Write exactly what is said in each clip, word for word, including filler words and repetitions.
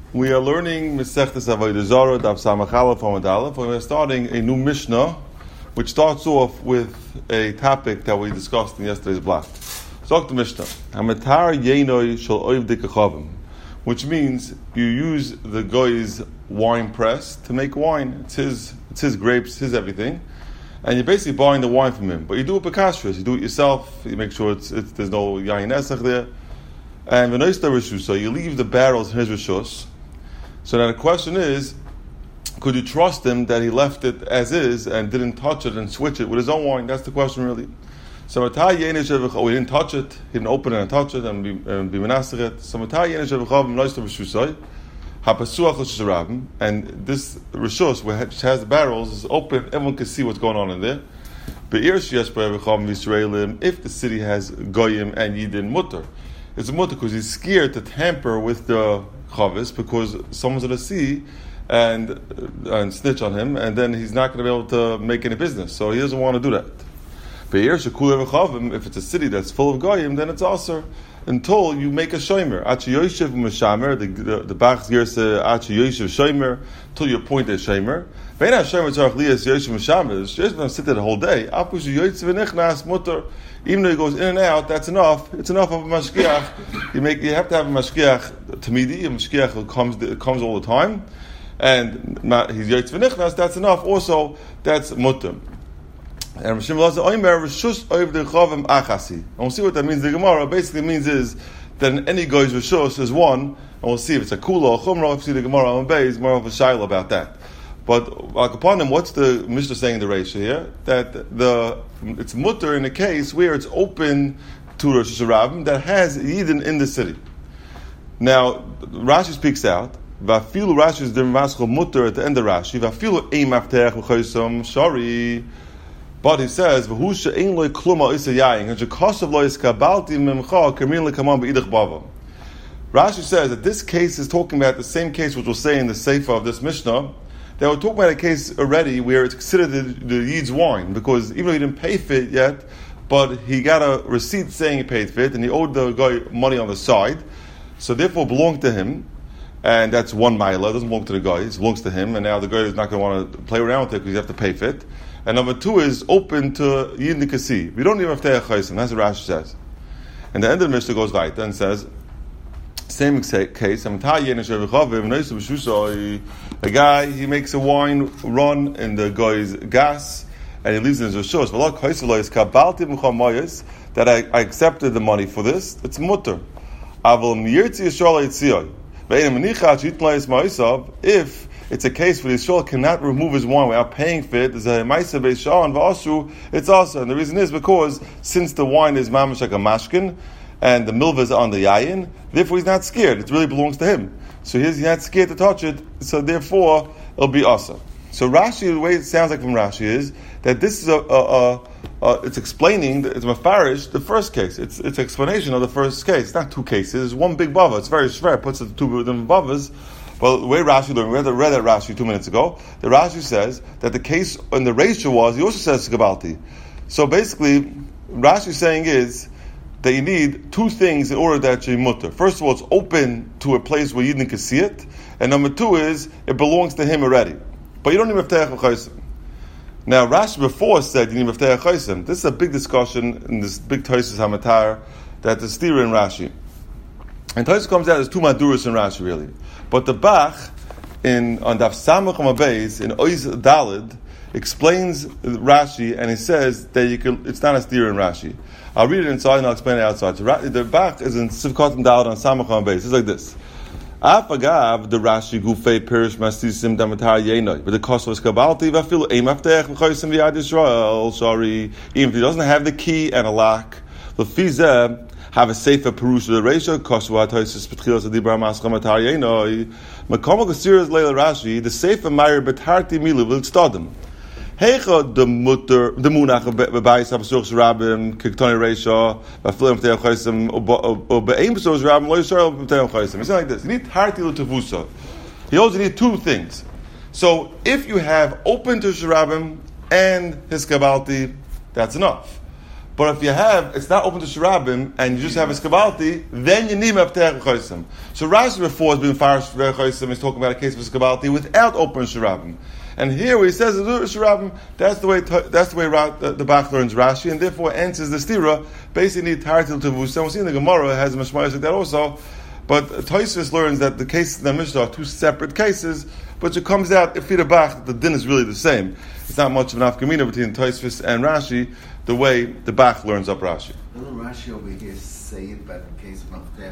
We are learning Masechtas Avodah Zarah, Daf Samach Aleph Amud Aleph. We are starting a new Mishnah, which starts off with a topic that we discussed in yesterday's block. Zok the Mishnah, Hamatar Yenoi Shel Oivdei Kechavim, which means you use the guy's wine press to make wine. It's his, it's his grapes, his everything, and you're basically buying the wine from him. But you do it b'kashrus, you do it yourself. You make sure it's, it's there's no yayin esach there. And v'noista rishus, so you leave the barrels in his rishus. So now the question is, could you trust him that he left it as is and didn't touch it and switch it with his own wine? That's the question really. So oh, he didn't touch it, he didn't open it and touch it and be and be menasech it. So and this rishus which has the barrels is open, everyone can see what's going on in there. If the city has goyim and yidin mutter, it's a mutter because he's scared to tamper with the chavis because someone's going to see and and snitch on him, and then he's not going to be able to make any business. So he doesn't want to do that. But if it's a city that's full of goyim, then it's also until you make a shomer. Achi yoshev m'shamer, the the the Bach's gerse achi yoshev shomer, until you appoint a shomer. Ve'en ha-shomer tzarich liyas yoshev m'shamer. The shomer is going to sit there the whole day. Apu sheyoytze v'nichnas mutter. Even though he goes in and out, that's enough. It's enough of a mashkiach. You make you have to have a mashkiach tamidi. A mashkiach who comes comes all the time, and he's yotz v'nichnas. That's enough. Also, that's mutter. And Rishim Laza Oimer Rishus Oivdei Kechavim Achasi. And we'll see what that means. The Gemara basically means is that in any guy's Rishus is one, and we'll see if it's a Kula or Chumrah. If you see the Gemara on Beis, more of a Shaila about that. But like upon him, what's the Mishnah saying in the Reisha here? That the it's mutter in a case where it's open to Rosh Hashanah that has Yidin in the city. Now Rashi speaks out. Vafilu Rashi is the Maschal mutter at the end of Rashi. Vafilu Ein Maftech V'Chosom Shari. But he says, "V'husha ein loy kluma isa yayin, and jekasav loy iskabalti memcha kamin lekamam beidach bava." Rashi says that this case is talking about the same case which we'll say in the Sefer of this Mishnah. That we're talking about a case already where it's considered the, the Yid's wine, because even though he didn't pay for it yet, but he got a receipt saying he paid for it, and he owed the guy money on the side, so therefore it belonged to him, and that's one mila. It doesn't belong to the guy; it belongs to him, and now the guy is not going to want to play around with it because you have to pay for it. And number two is open to Yidin Kasi. We don't need Maftech Chaysim. That's what Rashi says. And the end of the Mishnah goes right and says, same case, a guy, he makes a wine run in the guy's gas, and he leaves it in his rishos. That I, I accepted the money for this, it's mutter. If it's a case where the Yisrael cannot remove his wine without paying for it, there's a Maisa Beis Shah and V'asru, it's also. And the reason is because since the wine is mamash like a mashkin, and the milva is on the yayin, therefore he's not scared. It really belongs to him. So he's not scared to touch it, so therefore it'll be also. So Rashi, the way it sounds like from Rashi is that this is a, a, a, a it's explaining, it's mafarish, the first case. It's it's explanation of the first case. It's not two cases, it's one big bava. It's very shver, it puts the two different bavas. Well, the way Rashi learned, we read, read that Rashi two minutes ago. The Rashi says that the case in the Reisha was, he also says Gabalti. So basically, Rashi's saying is that you need two things in order that you mutter. First of all, it's open to a place where you didn't can see it, and number two is it belongs to him already. But you don't need Maftech Chaysim. Now, Rashi before said you need Maftech Chaysim. This is a big discussion in this big Tosfos Hamatar that is steer in Rashi. And Tosfos comes out, there's two Maduras in Rashi really. But the Bach in on Daf Samach Beis in Oiz Dalid explains Rashi, and he says that you can. It's not a steer in Rashi. I'll read it inside and I'll explain it outside. So the Bach is in Sivkot and Dalid on Samach Beis. It's like this: Afagav the Rashi Gufei Pirish Masisim Damatar Yenoi, but the Kosvos Kabalti Vafil Ein Maftech V'Chosim V'Yad Yisrael. Sorry, even if he doesn't have the key and a lock, the Fizeh. Have a safer perusha the ratio. Kosua Toisus Petchilos Adibra Mascham Atar Yenoi. Makom Gasiras Leila Rashi. The safer Meyer Betarti Milu will stodem. Hecha the mutter the munach bebayis absurch rabbim kiktoni ratio vafilim v'teim chaysim or be'eim absurch rabbim lo yisrael v'teim chaysim. It's like this. You need tarti l'tevusa. You also need two things. So if you have open to Shirabim and his Kabalti, that's enough. But if you have, it's not open to Shirabim, and you just have a Skabalti, then you need Maftech Chosim. So Rashi before has been Farish Chosim is talking about a case of Skabalti without open Shirabim. And here where he says Shirabim, that's the way that's the way the, the Bach learns Rashi, and therefore answers the stira. Basically, Tartil to Vusa. We see in the Gemara has a mashmayos like that also. But Tosfos learns that the cases in the Mishnah are two separate cases, but it comes out if the Bach the din is really the same. It's not much of an afkamina between Tosfos and Rashi. The way the Bach learns up Rashi. Doesn't Rashi over here say it, but in case of Maftech,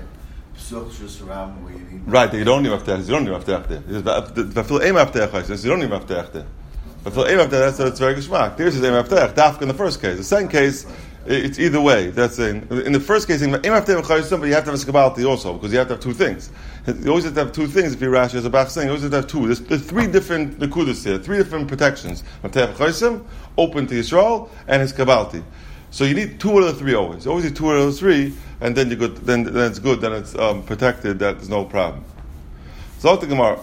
where you need right, you don't need Maftech. You don't need Maftech there. Vafil Ein Maftech. You don't need Maftech there. Vafil Ein Maftech. That's it's very geschmack. There's Ein Maftech. Dafka in the first case. The second case, it's either way. That's in, in the first case, Ein Maftech, but you have to have a Skabalti also because you have to have two things. You always have to have two things if you're Rashi as a Bach saying. You always have to have two. There's, there's three different nekudas here, three different protections. Maftech Chaysim, open to Yisrael, and his Kabalti. So you need two out of the three always. You always need two out of the three, and then you're good. Then, then it's good. Then it's um, protected. That there's no problem. So the Gemara.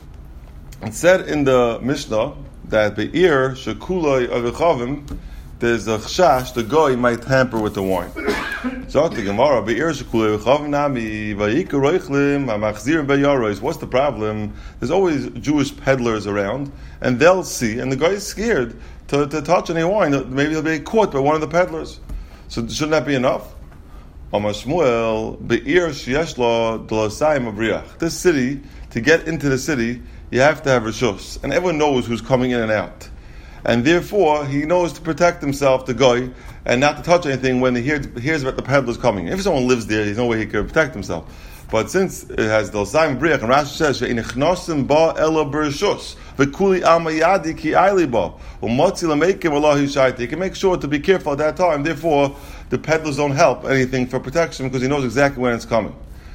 It said in the Mishnah that Be'ir Shekuloi Avichavim, there's a chashash the guy might tamper with the wine. So the Gemara Be'ir Shekuloi Avichavim Nami Vayika Roichlim Hamachzir Beyaros. What's the problem? There's always Jewish peddlers around, and they'll see, and the guy is scared to, to touch any wine. Maybe he'll be caught by one of the peddlers. So shouldn't that be enough? Amar Shmuel Be'ir Sheyeshlo D'Lasayim Abriach. This city, to get into the city, you have to have rishus, and everyone knows who's coming in and out, and therefore he knows to protect himself, the guy, and not to touch anything when he hears, hears about the peddlers coming. If someone lives there, there's no way he can protect himself. But since it has D'Lasayim Abriach, and Rashi says She'inichnosim Ba Ela B'Rishus V'Kuli Alma Yadi Ki Aili Ba U'Motzi L'Meikim Allahi Shaiti. You can make sure to be careful at that time. Therefore, the peddlers don't help anything for protection because he knows exactly when it's coming.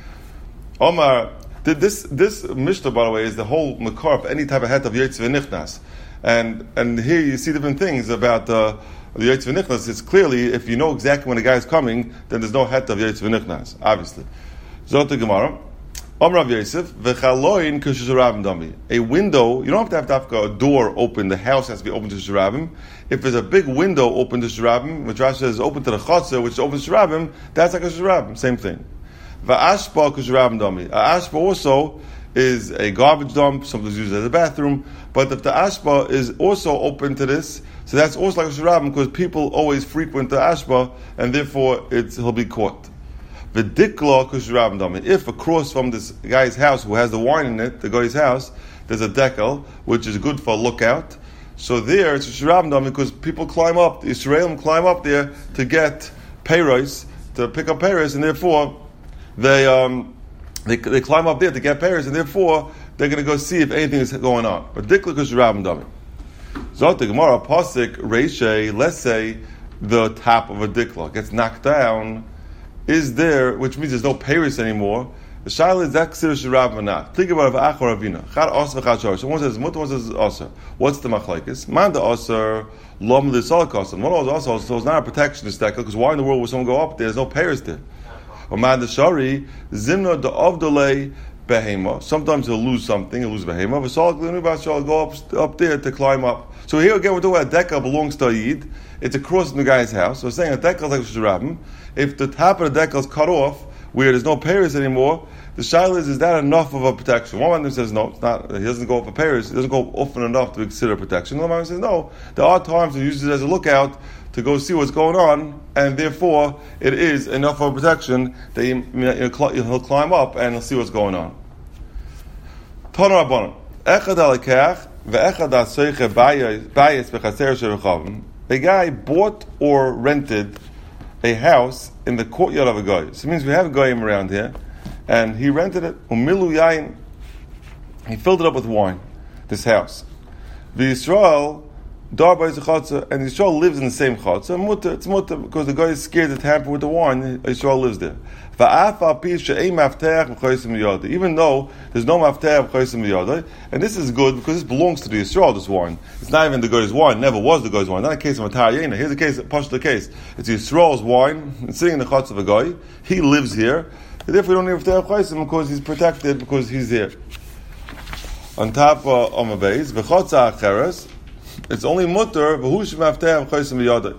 Omar. This this Mishnah, by the way, is the whole makar of any type of het of Yetz V'Nichnas. And and here you see different things about uh, the Yetz V'Nichnas. It's clearly, if you know exactly when the guy is coming, then there's no het of Yetz V'Nichnas, obviously. Zot the Gemara. Om Rav Yosef, V'chaloin k'shusharabim dami. A window, you don't have to have, to have a door open, the house has to be open to Shusharabim. If there's a big window open to Shusharabim, which Rashi says is open to the Chatzah, which is open to Shusharabim, that's like a Shusharabim, same thing. Va'ashpa k'shusharabim dami. A ashpa also is a garbage dump, sometimes used as a bathroom, but if the ashpa is also open to this, so that's also like a Shusharabim because people always frequent the ashpa, and therefore it's, he'll be caught. V'dikla k'shusharabim dami. If across from this guy's house who has the wine in it, the guy's house, there's a dekel, which is good for a lookout, so there it's a Shusharabim dami because people climb up, the Israelim climb up there to get peiros, to pick up peiros, and therefore They um they they climb up there to get pairs, and therefore they're going to go see if anything is going on. But dikla k'shusharabim dami. Zot the Gemara pasuk reishay. Let's say the top of a dikla gets knocked down, is there, which means there's no pairs anymore. The shaila is that considered shusharabim or not? Think about it. Achor Ravina. Chad aser v'chad shor. So one says mutar, one says aser. What's the machlekes? Man the aser lom l'sal kasan. One was aser, so it's not a protectionist dekel because why in the world would someone go up there? There's no pairs there. Sometimes he'll lose something, he'll lose behema. He'll go up, up there to climb up. So here again, we're talking about a dekel belongs to a yid. It's across from the guy's house. So we're saying a dekel is like a shusharabim. If the top of the dekel is cut off, where there's no pairs anymore, the shaila is, is that enough of a protection? One man says no, it's not. He doesn't go for pairs. He doesn't go often enough to consider protection. Another man says no. There are times he uses it as a lookout to go see what's going on, and therefore it is enough of protection that he, he'll climb up and he'll see what's going on. Tana Rabbanan. Echad alekach ve'echad aseiche bayis bechaser sherechavim. A guy bought or rented a house in the courtyard of a guy. So it means we have a goyim around here, and he rented it. Umilu yain. He filled it up with wine. This house. V'Yisrael. Darba is a chatzah, and Yisrael lives in the same chatzah. Mutter, it's mutter because the guy is scared to tamper with the wine. Yisrael lives there. Even though there's no mafteach b'chosim b'yodai, and this is good because this belongs to the Yisrael. This wine, it's not even the guy's wine. Never was the guy's wine. Not a case of a tarayena. Here's a case, push the case. It's Yisrael's wine. It's sitting in the chatzah of a guy. He lives here. Therefore, we don't need mafteach b'chosim because he's protected because he's here. On top of Omabeis, v'chotzah acheres. It's only mutter v'hu shemafteach b'chosim b'yodai.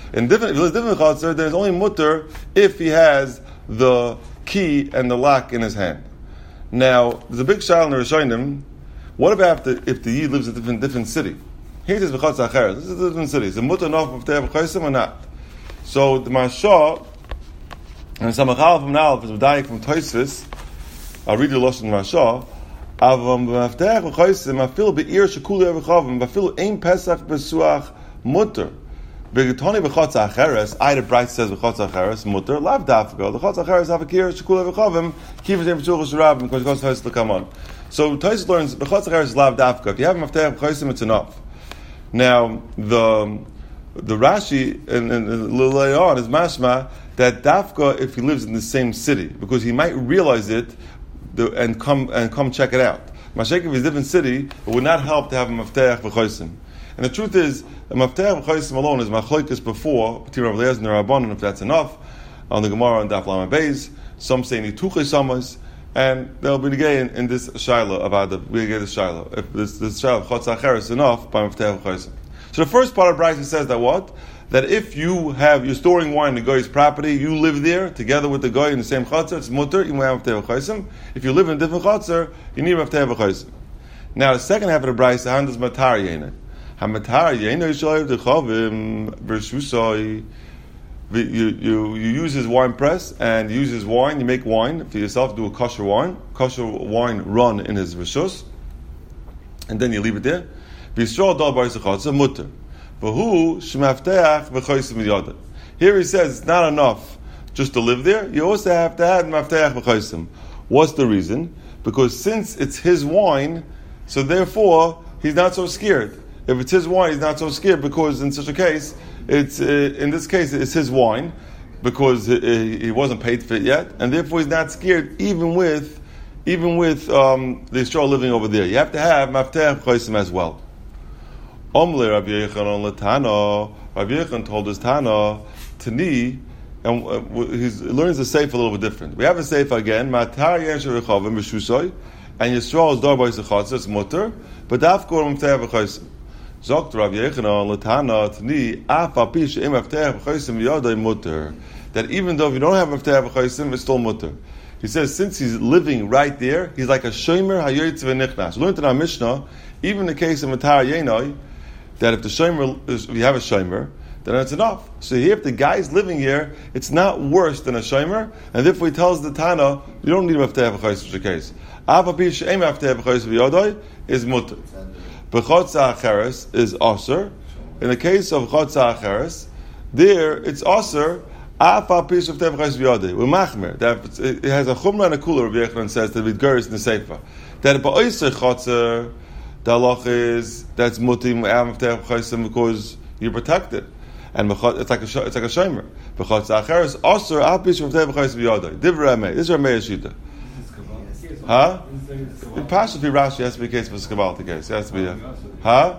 In different, if he lives in different Chatzar, there's only mutter if he has the key and the lock in his hand. Now, there's a big shayla in the Rishonim. What about the, if the Yid lives in a different, different city? Here it is v'chatzar acheres. This is a different city. Is the mutter enough of Meftech v'chaisim or not? So the Maharsha and Samachal from Nalef is Medayik from Tosfos. I'll read the Lashon Maharsha. Avam b'Meftech v'chaisim afil be'ir shekuli avichavim afil ein pesach besuach mutter. Begetoni v'chatzar acheres. Ida Bright says v'chatzar acheres mutter. Lav dafka. The chatzar acheres have a kir shekuli avichavim. Kivas ein v'tzuch shirabim because Chatzar acheres to come on. So Tosfos learns v'chatzar acheres is lav dafka. If you have Meftech v'chaisim, it's enough. Now the the Rashi and, and, and later on is mashma that dafka if he lives in the same city because he might realize it the, and come and come check it out. Mashek if he's a different city, it would not help to have a Meftech v'chaisim. And the truth is, a Meftech v'chaisim alone is machlokes before B'tir Rav Eliezer and Rabbanan if that's enough on the Gemara and Daf Lamed Beis. Some say nituche samas. And there'll be again in this shaila about the we get the shaila. If this this shaila of chatzar acheres is enough by Meftech v'chaisim. So the first part of Brayso says that what? That if you have you're storing wine in the guy's property, you live there together with the guy in the same chatzar, it's mutter. You have Meftech v'chaisim. If you live in a different chatzar, you need Meftech v'chaisim. Now the second half of the Brayso, how does matar yena? Ha matar yena yishayiv dechavim v'shusai. You, you, you use his wine press and you use his wine, you make wine for yourself, do a kosher wine, kosher wine run in his rishus, and then you leave it there. Here he says it's not enough just to live there, you also have to have maftech v'chaisim. What's the reason? Because since it's his wine, so therefore he's not so scared. If it's his wine, he's not so scared because in such a case, It's uh, in this case it's his wine because he, he wasn't paid for it yet, and therefore he's not scared even with even with um, the Yisrael living over there. You have to have maftech v'chaisim as well. Omle Rabbi Yochanan l'Tana. Rabbi Yochanan told us Tana Tani, and uh, he learns the seif a little bit different. We have a seif again. Matar yensher v'chavim b'shusay, and Yisrael is dar by sechatz. It's mutter, but dafkor maftech v'chaisim. Zokt Rav Yochanan l'Tana Tani af al pi she'im maftech v'chaisim yadai mutter. That even though if you don't have maftech v'chaisim, it's still mutter. He says since he's living right there, he's like a shomer hayoytz v'nichnas. We learned in our Mishnah, even in the case of matar yenai, that if the shomer, if you have a shomer, then it's enough. So here, if the guy's living here, it's not worse than a shomer, and therefore he tells the Tana, you don't need maftech v'chaisim in such a case. Af al pi she'im maftech v'chaisim yadai is mutter. But chatzar acheres is aser. In the case of chatzar acheres, there it's aser. Af al pi she'im maftech v'chaisim yadai. We're machmer. That it has a chumra and a kula. Rabbi Yochanan says that with geris in the sefer. That ba'oser chatzar, the halach is that's mutim maftech v'chaisim because you're protected, and it's like a it's like a shomer. But chatzar acheres aser af pi she'im maftech v'chaisim yadai. Divrei Rameh. This is Rameh Yeshita. Huh? In Pasha Pi Rashi has to be a case of a Skabalti case. It has to be a... Huh?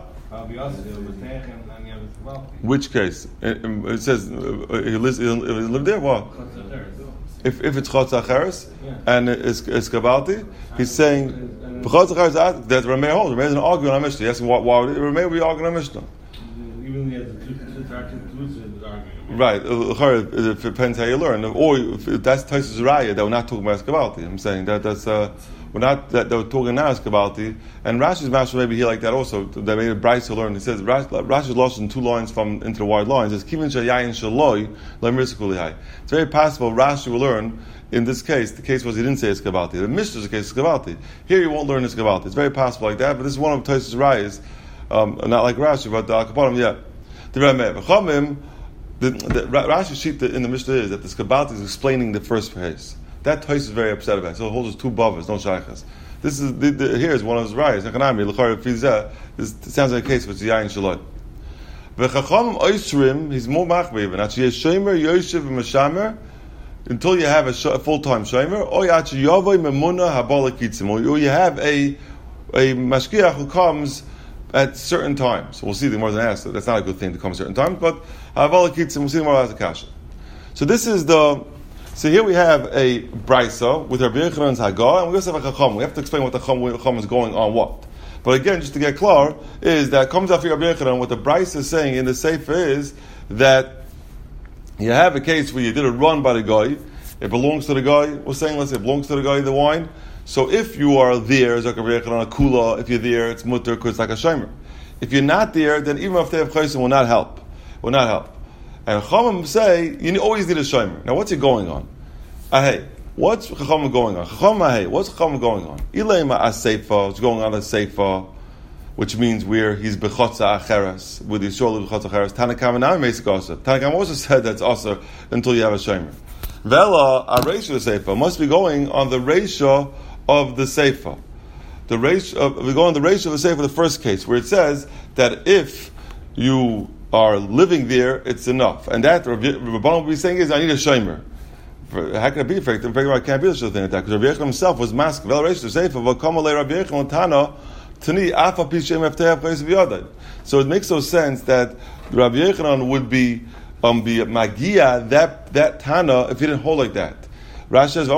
Which case? It, it says, uh, he lives he lived there, what? If if it's Chotz Acheres and it's, it's Skabalti, he's saying, Chotz Acheres, that's Rameh holds. Rameh is an argument on Mishnah. He's asking, why, why would Rameh be arguing on Mishnah? Even the argument. Right, it depends how you learn. Or if that's Taisus Raya that we're not talking about Skabalti. I'm saying that that's uh, we're not that, that we're talking now Skabalti. And Rashi's master maybe here like that also. They made a Bryce to learn. He says Rashi's lost in two lines from into the wide lines. It's Kivin Shayayin Shaloi Lemriskulihai. It's very possible Rashi will learn. In this case, the case was he didn't say Skabalti. The Mishnah is a case of Skabalti. Here you won't learn Skabalti. It's very possible like that. But this is one of Taisus Rayas, um, not like Rashi, but the Akapanim. Yeah, the Rameh V'Chamim. The, the Rashi sheet in the Mishnah is that the Skabalti is explaining the first phrase. That Tais is very upset about it. So it holds two bavas, no shaychas. This is the, the, here is one of his rayas. This sounds like a case with Yayin Shalot. V'chachamim oisrim, he's more machmir. Actually, a shomer yoshev v'mashamer until you have a, sh- a full-time shomer. Or actually yavoi memuna habalakitzim. Or you have a a mashkiach who comes at certain times. We'll see the more than asked. That's not a good thing to come at certain times, but Havalakitzim, we'll see the more as a kasha. So this is the. So here we have a brisa with Rabbi Yochanan's Hagah, and we also have a chacham. We have to explain what the chacham is going on what. But again, just to get clear, is that comes after Rabbi Yochanan. What the brisa is saying in the sefer is that You have a case where you did a run by the guy. It belongs to the guy. We're saying, let's say it belongs to the guy, the wine. So if you are there, it's like a rechon on a kula. If you're there, it's mutter because it's like a shomer. If you're not there, then even if they have chaysim, will not help. Will not help. And Chachamim say you always need a shomer. Now, what's it going on? Ahei, what's Chachamim going on? Chachamim ahei, what's Chachamim going on? Ileima aseifa, it's going on the seifa, which means where he's bechotza acheres, with the Yisrael bechotza acheres. Tanakam now makes it also. Tanakam also said that's also until you have a shomer. Vela a reisha seifa must be going on the reisha of the seifa. The reisha, we go on the reisha of the seifa, the first case where it says that if you are living there, it's enough, and that Rabbanan will be saying is I need a shomer. How can it be effective? I can't be a thing like that because Rabbi Yechon himself was masked. Vela reisha seifa v'kamalei Rabbi Yechon Tana. So it makes no sense that Rabbi Yechanan would be um, be magia that that Tana if he didn't hold like that. Rashi says,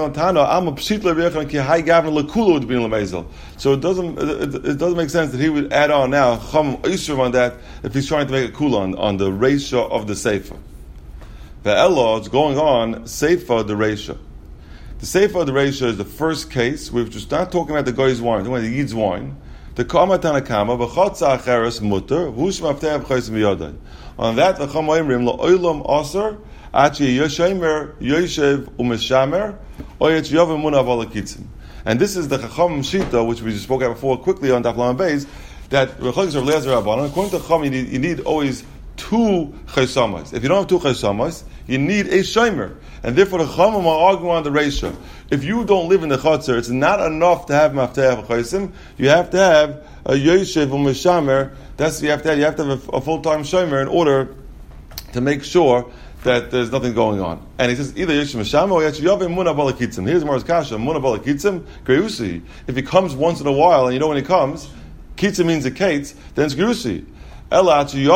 so it doesn't it, it doesn't make sense that he would add on now chum isur on that if he's trying to make a kula on, on the reisha of the seifa. The Ella is going on seifa the reisha. The Seifa of the Reisha is the first case. We're just not talking about the guy's wine, we're talking about the Yid's wine. The Kama Tanakama, V'chotza Acheres Mutter, Hush Maftev Chaysim V'yodai. On that, the Chama Imrim, L'oilam Aser, Achi Yoshemer, Yoshev Umeshamer, Oyet Yovim Munav Alakitzim. And this is the Chacham Shita, which we just spoke about before quickly on Daf Lamed Beis, that Rechagis of Lezer Rabbanan, according to Chacham, you need, you need always two chaysamas. If you don't have two chaysamas, you need a shomer. And therefore the Chachamim are arguing on the reisha. If you don't live in the Chatzar, it's not enough to have Mafteach Chaysim. You have to have a Yoshev Umeshamer. That's what you have to have. You have to have a, a full-time shomer in order to make sure that there's nothing going on. And he says, either Yoshev Umeshamer or Yoshev Muna Balakitzim. Here's Mars Kasha, Muna Balakitzim, Greusi. If he comes once in a while, and you know when he comes, Kitzim means a Kates, then it's Greusi. You have to be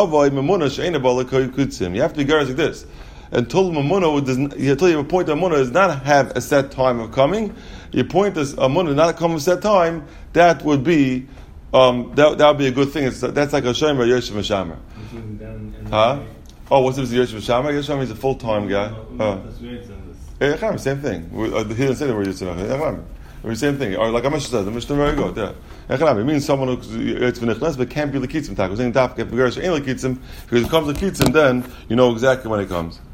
guys like this. Until Mamuna, until you appoint a Mamuna does not have a set time of coming. You appoint this a Mamuna not come a set time. That would be um, that that would be a good thing. It's, that's like a Shomer Yoshev Meshamer. Huh? Oh, what's this Yoshev Meshamer? Yoshev is a full time guy. Uh, yeah, same thing. He didn't say the word Yoshev. Same thing. Or like Amish said, the Mishnah very good. Yeah. It means someone who's v'nichnas but can't be l'kitzim. We're saying daf get v'garish ain't l'kitzim because it comes l'kitzim, then you know exactly when it comes.